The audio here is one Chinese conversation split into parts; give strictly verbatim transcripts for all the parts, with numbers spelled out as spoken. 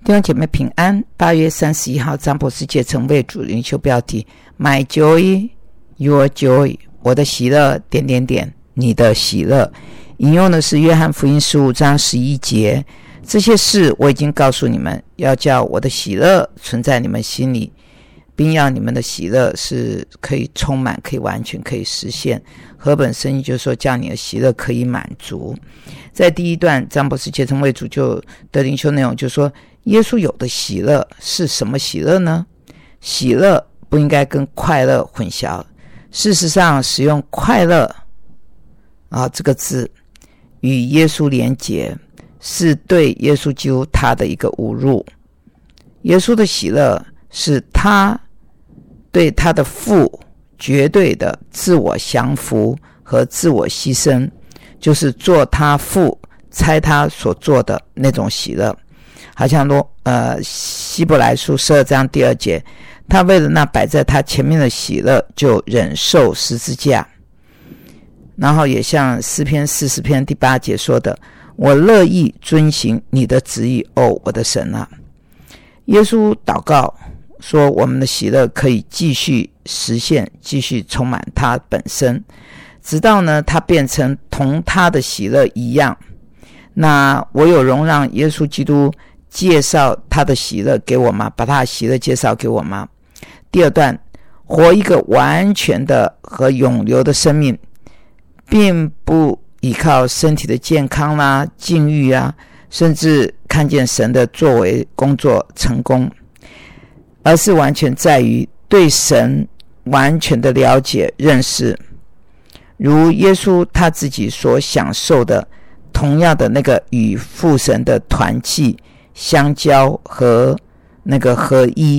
弟兄姐妹平安。八月三十一号，张博士节成为主灵修标题 My joy, your joy， 我的喜乐点点点，你的喜乐。引用的是约翰福音十五章十一节，这些事我已经告诉你们，要叫我的喜乐存在你们心里，并要你们的喜乐是可以充满，可以完全，可以实现。和本圣经就是说，叫你的喜乐可以满足。在第一段，张博士节成为主就的灵修内容就是说，耶稣有的喜乐是什么喜乐呢？喜乐不应该跟快乐混淆。事实上，使用快乐啊这个字与耶稣连结，是对耶稣基督他的一个侮辱。耶稣的喜乐是他对他的父绝对的自我降服和自我牺牲，就是做他父猜他所做的那种喜乐。好像罗呃希伯来书十二章第二节，他为了那摆在他前面的喜乐，就忍受十字架。然后也像诗篇四十篇第八节说的，我乐意遵行你的旨意，哦，我的神啊。耶稣祷告说，我们的喜乐可以继续实现，继续充满他本身，直到呢他变成同他的喜乐一样。那我有容让耶稣基督介绍他的喜乐给我吗？把他的喜乐介绍给我吗？第二段，活一个完全的和永留的生命，并不依靠身体的健康啦、啊、境遇啊，甚至看见神的作为、工作成功，而是完全在于对神完全的了解、认识，如耶稣他自己所享受的同样的那个与父神的团契、相交和那个合一。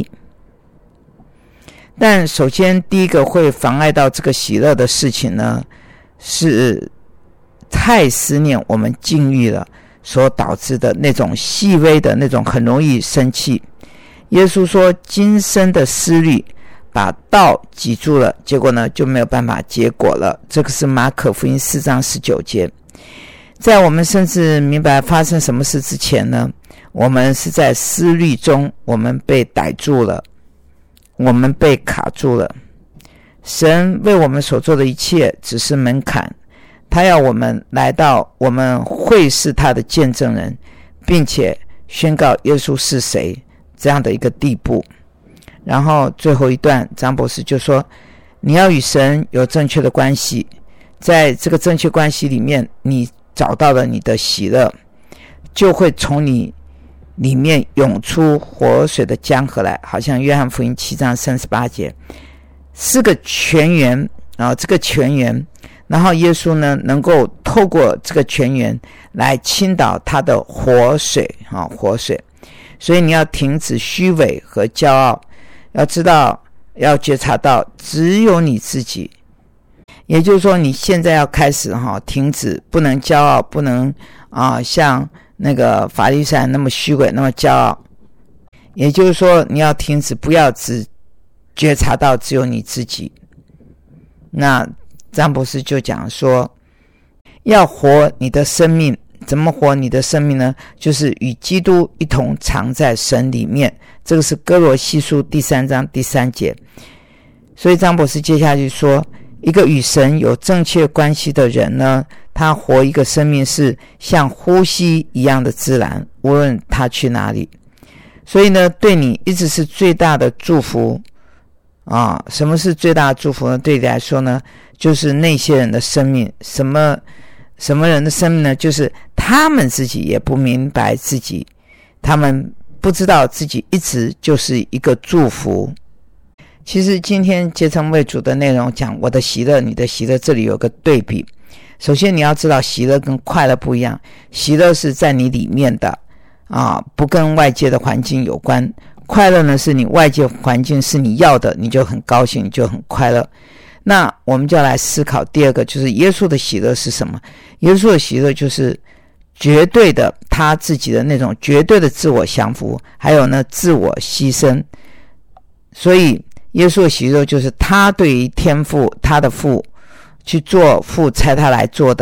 但首先第一个会妨碍到这个喜乐的事情呢，是太思念我们境遇了所导致的那种细微的那种很容易生气。耶稣说，今生的思虑把道挤住了，结果呢就没有办法结果了。这个是马可福音四章十九节。在我们甚至明白发生什么事之前呢，我们是在思虑中，我们被逮住了，我们被卡住了。神为我们所做的一切只是门槛，他要我们来到我们会是他的见证人，并且宣告耶稣是谁这样的一个地步。然后最后一段，张博士就说，你要与神有正确的关系，在这个正确关系里面，你找到了你的喜乐，就会从你里面涌出活水的江河来，好像约翰福音七章三十八节，是个泉源啊，这个泉源，然后耶稣呢能够透过这个泉源来倾倒他的活水啊，活水。所以你要停止虚伪和骄傲，要知道，要觉察到只有你自己。也就是说，你现在要开始哈，停止，不能骄傲，不能啊像那个法利赛人那么虚伪，那么骄傲。也就是说，你要停止，不要只觉察到只有你自己。那张博士就讲说，要活你的生命，怎么活你的生命呢？就是与基督一同藏在神里面。这个是哥罗西书第三章第三节。所以张博士接下去说，一个与神有正确关系的人呢，他活一个生命是像呼吸一样的自然，无论他去哪里。所以呢，对你一直是最大的祝福啊！什么是最大的祝福呢？对你来说呢，就是那些人的生命。什么什么人的生命呢？就是他们自己也不明白自己，他们不知道自己一直就是一个祝福。其实今天节成为主的内容讲我的喜乐，你的喜乐，这里有个对比。首先你要知道，喜乐跟快乐不一样，喜乐是在你里面的啊，不跟外界的环境有关。快乐呢，是你外界环境是你要的，你就很高兴，你就很快乐。那我们就来思考第二个，就是耶稣的喜乐是什么？耶稣的喜乐就是绝对的他自己的那种绝对的自我降服，还有呢自我牺牲。所以耶稣的喜乐就是他对于天父，他的父去做父差他来做的，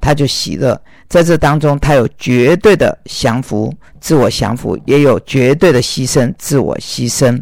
他就喜乐。在这当中，他有绝对的降服，自我降服，也有绝对的牺牲，自我牺牲。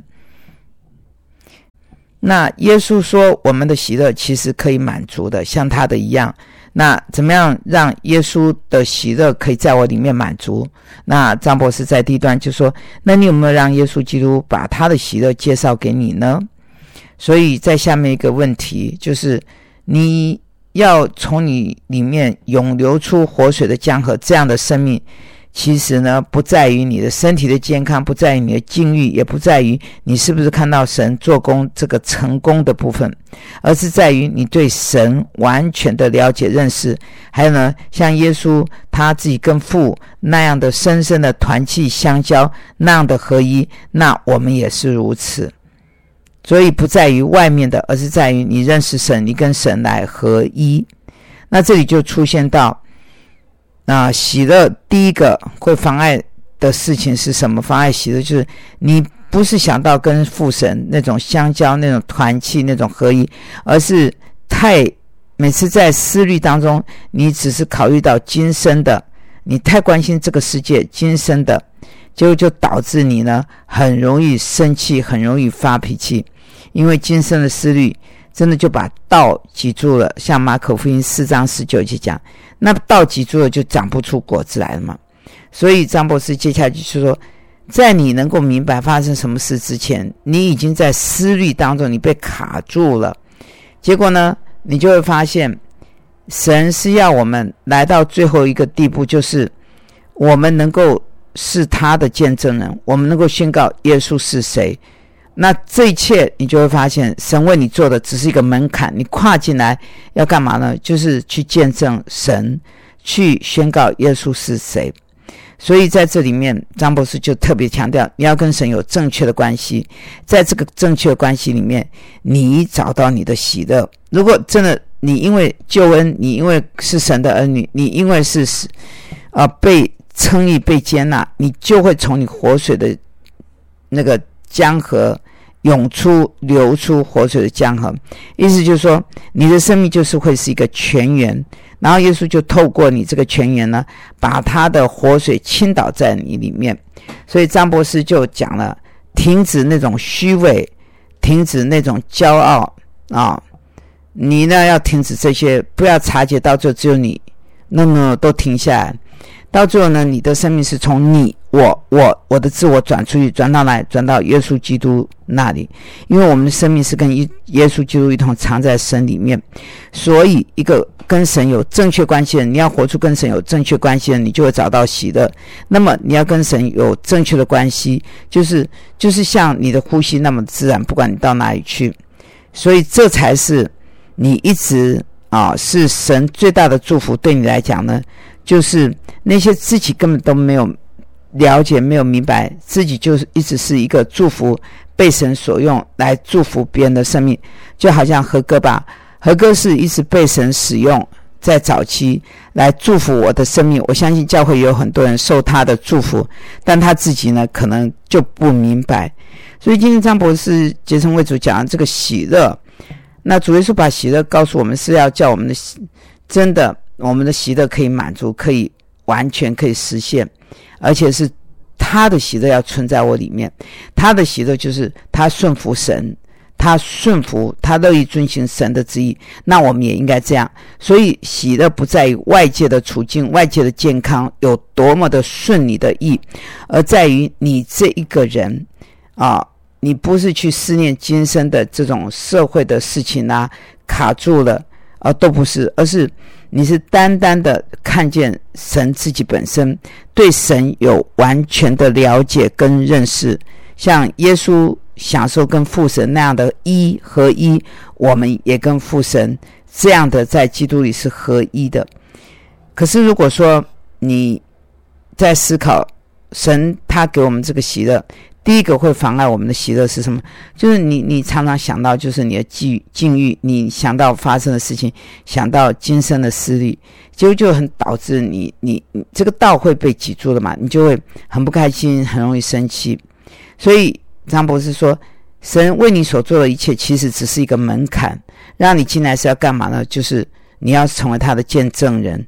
那耶稣说我们的喜乐其实可以满足的，像他的一样。那怎么样让耶稣的喜乐可以在我里面满足？那张博士在第一段就说，那你有没有让耶稣基督把他的喜乐介绍给你呢？所以在下面一个问题就是，你要从你里面涌流出活水的江河，这样的生命其实呢，不在于你的身体的健康，不在于你的境遇，也不在于你是不是看到神做工这个成功的部分，而是在于你对神完全的了解认识。还有呢，像耶稣他自己跟父那样的深深的团契相交，那样的合一，那我们也是如此。所以不在于外面的，而是在于你认识神，你跟神来合一。那这里就出现到那喜乐第一个会妨碍的事情是什么？妨碍喜乐就是你不是想到跟父神那种相交，那种团契，那种合一，而是太每次在思虑当中，你只是考虑到今生的，你太关心这个世界今生的，结果就导致你呢很容易生气，很容易发脾气。因为今生的思虑真的就把道挤住了，像马可福音四章十九节讲，那道挤住了就长不出果子来了嘛。所以张博士接下来就是说，在你能够明白发生什么事之前，你已经在思虑当中，你被卡住了。结果呢，你就会发现神是要我们来到最后一个地步，就是我们能够是他的见证人，我们能够宣告耶稣是谁。那这一切你就会发现神为你做的只是一个门槛，你跨进来要干嘛呢？就是去见证神，去宣告耶稣是谁。所以在这里面张博士就特别强调，你要跟神有正确的关系，在这个正确的关系里面，你找到你的喜乐。如果真的你因为救恩，你因为是神的儿女，你因为是呃被称义被接纳，你就会从你活水的那个江河涌出流出活水的江河。意思就是说，你的生命就是会是一个泉源，然后耶稣就透过你这个泉源呢，把他的活水倾倒在你里面。所以张博士就讲了，停止那种虚伪，停止那种骄傲啊！你呢要停止这些，不要察觉到最后只有你，那么都停下来。到最后呢，你的生命是从你我我我的自我转出去，转到哪里？转到耶稣基督那里。因为我们的生命是跟耶稣基督一同藏在神里面，所以一个跟神有正确关系的，你要活出跟神有正确关系的，你就会找到喜乐。那么你要跟神有正确的关系，就是就是像你的呼吸那么自然，不管你到哪里去。所以这才是你一直啊，是神最大的祝福。对你来讲呢，就是那些自己根本都没有了解，没有明白，自己就是一直是一个祝福，被神所用来祝福别人的生命。就好像何哥吧，何哥是一直被神使用，在早期来祝福我的生命。我相信教会有很多人受他的祝福，但他自己呢可能就不明白。所以今天张博士结成为主讲这个喜乐，那主耶稣把喜乐告诉我们，是要叫我们的真的我们的喜乐可以满足，可以完全可以实现，而且是他的喜乐要存在我里面。他的喜乐就是他顺服神，他顺服，他乐意遵行神的旨意，那我们也应该这样。所以喜乐不在于外界的处境，外界的健康有多么的顺你的意，而在于你这一个人啊，你不是去思念今生的这种社会的事情啊，卡住了啊，都不是，而是你是单单的看见神自己本身，对神有完全的了解跟认识，像耶稣享受跟父神那样的一合一，我们也跟父神这样的在基督里是合一的。可是如果说你在思考神他给我们这个喜乐，第一个会妨碍我们的喜乐是什么？就是你你常常想到就是你的境遇，你想到发生的事情，想到今生的思虑，结果就很导致你你你这个道会被挤住了嘛，你就会很不开心，很容易生气。所以张博士说，神为你所做的一切其实只是一个门槛，让你进来是要干嘛呢？就是你要成为他的见证人。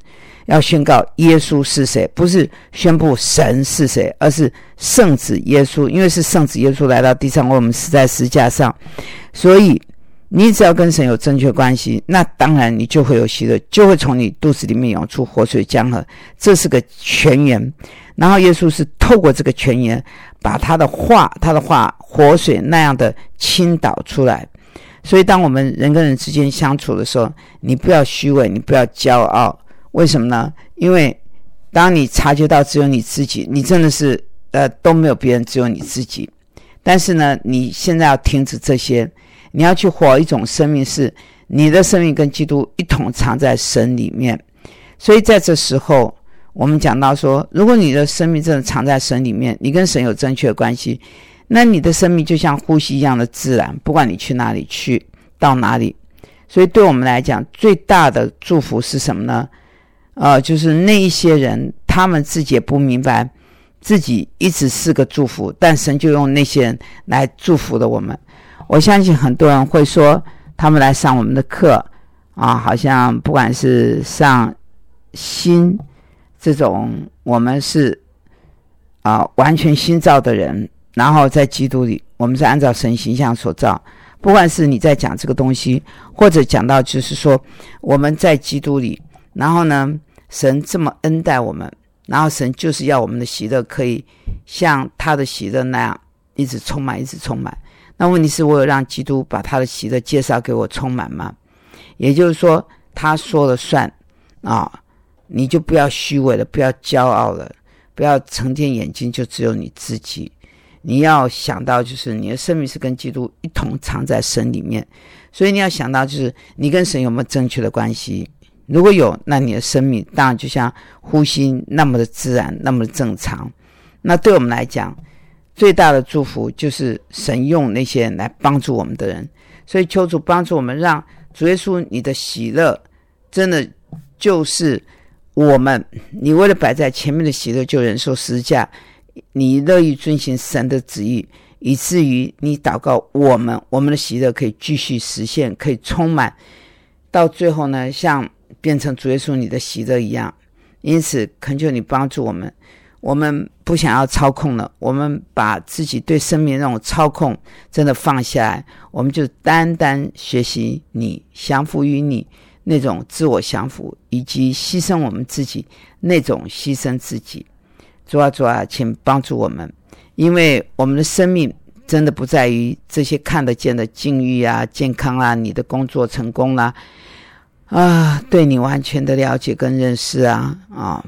要宣告耶稣是谁，不是宣布神是谁，而是圣子耶稣。因为是圣子耶稣来到地上为我们死在十字架上，所以你只要跟神有正确关系，那当然你就会有喜乐，就会从你肚子里面涌出活水江河，这是个泉源。然后耶稣是透过这个泉源把他的话他的话活水那样的倾倒出来。所以当我们人跟人之间相处的时候，你不要虚伪，你不要骄傲。为什么呢？因为当你察觉到只有你自己，你真的是呃都没有别人，只有你自己。但是呢，你现在要停止这些，你要去活一种生命，是你的生命跟基督一同藏在神里面。所以在这时候我们讲到说，如果你的生命真的藏在神里面，你跟神有正确的关系，那你的生命就像呼吸一样的自然，不管你去哪里，去到哪里。所以对我们来讲，最大的祝福是什么呢？呃，就是那一些人，他们自己也不明白自己一直是个祝福，但神就用那些人来祝福了我们。我相信很多人会说，他们来上我们的课啊，好像不管是上新这种，我们是啊完全新造的人，然后在基督里，我们是按照神形象所造。不管是你在讲这个东西，或者讲到就是说我们在基督里，然后呢，神这么恩待我们，然后神就是要我们的喜乐可以像他的喜乐那样一直充满，一直充满。那问题是，我有让基督把他的喜乐介绍给我充满吗？也就是说，他说了算啊，你就不要虚伪了，不要骄傲了，不要成天眼睛就只有你自己。你要想到，就是你的生命是跟基督一同藏在神里面，所以你要想到，就是你跟神有没有正确的关系。如果有，那你的生命当然就像呼吸那么的自然，那么的正常。那对我们来讲，最大的祝福就是神用那些人来帮助我们的人。所以求主帮助我们，让主耶稣你的喜乐真的就是我们，你为了摆在前面的喜乐就忍受十字架，你乐意遵行神的旨意，以至于你祷告我们我们的喜乐可以继续实现，可以充满到最后呢，像变成主耶稣你的喜乐一样。因此恳求你帮助我们，我们不想要操控了，我们把自己对生命那种操控真的放下来，我们就单单学习你，降服于你那种自我降服，以及牺牲我们自己那种牺牲自己。主啊主啊，请帮助我们，因为我们的生命真的不在于这些看得见的境遇啊、健康啊、你的工作成功啦、啊，啊，对你完全的了解跟认识啊啊！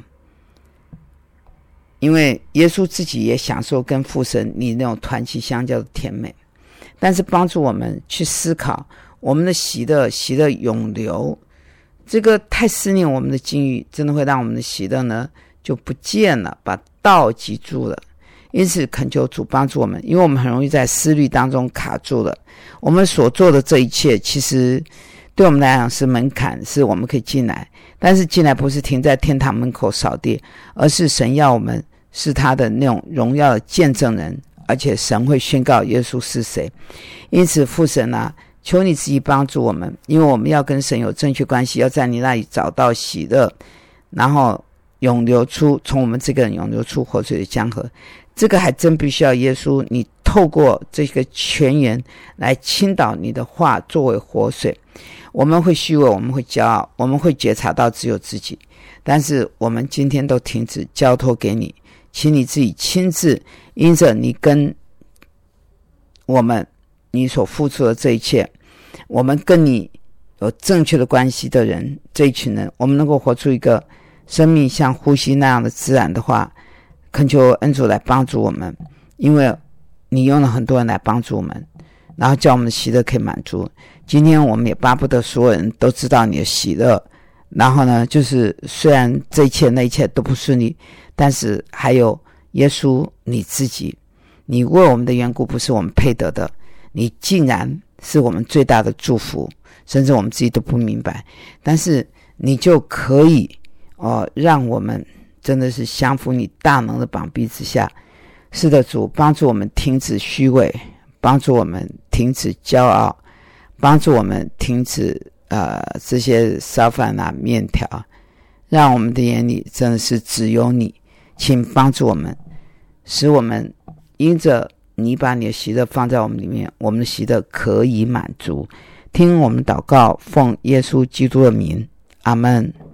因为耶稣自己也享受跟父神你那种团契相交的甜美，但是帮助我们去思考我们的喜乐，喜乐永留。这个太思念我们的境遇，真的会让我们的喜乐呢就不见了，把道记住了。因此恳求主帮助我们，因为我们很容易在思虑当中卡住了。我们所做的这一切，其实对我们来讲是门槛，是我们可以进来，但是进来不是停在天堂门口扫地，而是神要我们是他的那种荣耀的见证人，而且神会宣告耶稣是谁。因此父神啊，求你自己帮助我们，因为我们要跟神有正确关系，要在你那里找到喜乐，然后涌流出，从我们这个人涌流出活水的江河。这个还真必须要耶稣你透过这个泉源来倾倒你的话作为活水。我们会虚伪，我们会骄傲，我们会觉察到只有自己，但是我们今天都停止交托给你，请你自己亲自因着你跟我们你所付出的这一切，我们跟你有正确的关系的人，这一群人，我们能够活出一个生命像呼吸那样的自然的话，恳求恩主来帮助我们，因为你用了很多人来帮助我们，然后叫我们的喜乐可以满足。今天我们也巴不得所有人都知道你的喜乐，然后呢，就是虽然这一切那一切都不顺利，但是还有耶稣你自己，你为我们的缘故不是我们配得的，你竟然是我们最大的祝福，甚至我们自己都不明白，但是你就可以哦，让我们真的是降服你大能的膀臂之下。是的主，帮助我们停止虚伪，帮助我们停止骄傲，帮助我们停止呃这些烧饭啊面条， 让我们的眼里真的是只有你，请帮助我们，使我们因着你把你的喜乐放在我们里面，我们的喜乐可以满足。听我们祷告，奉耶稣基督的名，阿们。